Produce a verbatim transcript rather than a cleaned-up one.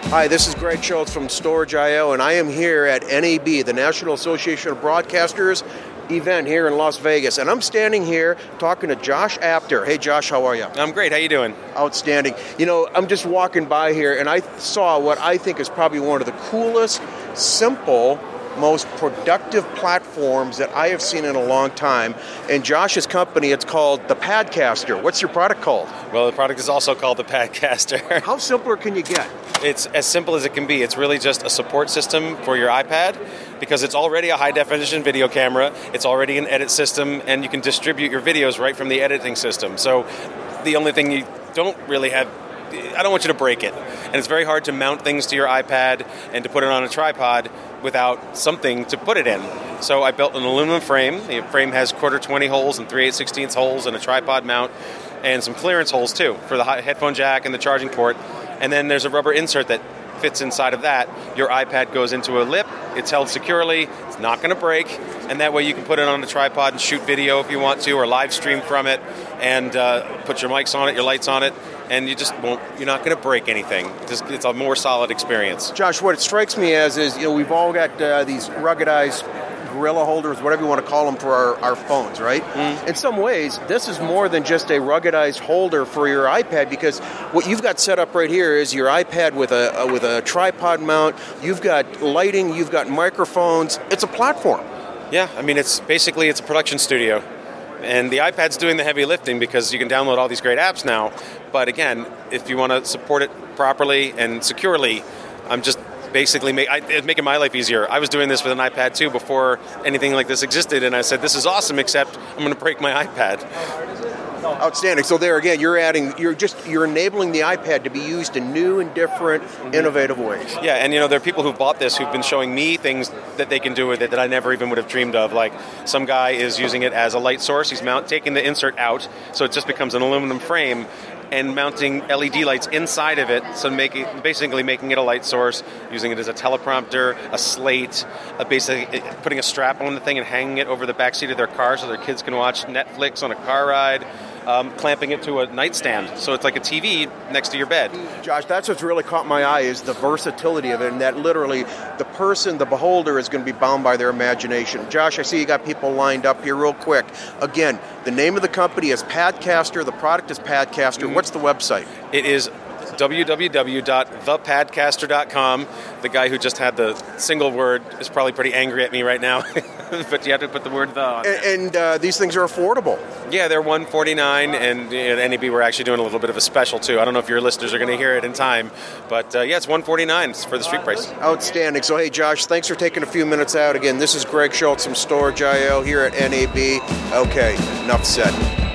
Hi, this is Greg Schultz from Storage dot I O, and I am here at N A B, the National Association of Broadcasters event here in Las Vegas. And I'm standing here talking to Josh Apter. Hey, Josh, how are you? I'm great. How you doing? Outstanding. You know, I'm just walking by here, and I saw what I think is probably one of the coolest, simple, most productive platforms that I have seen in a long time. And Josh's company, it's called the Padcaster. What's your product called? Well, the product is also called the Padcaster. How simpler can you get? It's as simple as it can be. It's really just a support system for your iPad because it's already a high-definition video camera. It's already an edit system, and you can distribute your videos right from the editing system. So the only thing you don't really have, I don't want you to break it. And it's very hard to mount things to your iPad and to put it on a tripod without something to put it in. So I built an aluminum frame. The frame has quarter twenty holes and three eight sixteenths holes and a tripod mount and some clearance holes too for the headphone jack and the charging port. And then there's a rubber insert that fits inside of that. Your iPad goes into a lip. It's held securely. It's not going to break. And that way you can put it on a tripod and shoot video if you want to, or live stream from it, and uh, put your mics on it, your lights on it, and you just won't. You're not going to break anything. Just, it's a more solid experience. Josh, what it strikes me as is, you know, we've all got uh, these ruggedized gorilla holders, whatever you want to call them, for our, our phones, right? Mm. In some ways, this is more than just a ruggedized holder for your iPad, because what you've got set up right here is your iPad with a, a with a tripod mount. You've got lighting. You've got microphones. It's a platform. Yeah, I mean, it's basically it's a production studio. And the iPad's doing the heavy lifting because you can download all these great apps now. But again, if you want to support it properly and securely, I'm just basically make, I, it's making my life easier. I was doing this with an iPad too before anything like this existed, and I said, this is awesome, except I'm going to break my iPad. Outstanding. So there again, you're adding, you're just, you're enabling the iPad to be used in new and different, innovative ways. Yeah, and you know, there are people who've bought this who've been showing me things that they can do with it that I never even would have dreamed of. Like some guy is using it as a light source. He's mount, taking the insert out, so it just becomes an aluminum frame, and mounting L E D lights inside of it, so making basically making it a light source, using it as a teleprompter, a slate, a basic, putting a strap on the thing and hanging it over the backseat of their car so their kids can watch Netflix on a car ride, um, clamping it to a nightstand, so it's like a T V next to your bed. Josh, that's what's really caught my eye, is the versatility of it, and that literally the person, the beholder, is going to be bound by their imagination. Josh, I see you got people lined up here real quick. Again, the name of the company is Padcaster. The product is Padcaster. Mm-hmm. What's the website? It is w w w dot the padcaster dot com. The guy who just had the single word is probably pretty angry at me right now, but you have to put the word the on there. And, and uh, these things are affordable. Yeah, they're one hundred forty-nine dollars, and at N A B we're actually doing a little bit of a special too. I don't know if your listeners are going to hear it in time, but uh, yeah, it's one hundred forty-nine dollars for the street price. Outstanding. So hey, Josh, thanks for taking a few minutes out. Again, this is Greg Schultz from Storage dot I O here at N A B. Okay, enough said.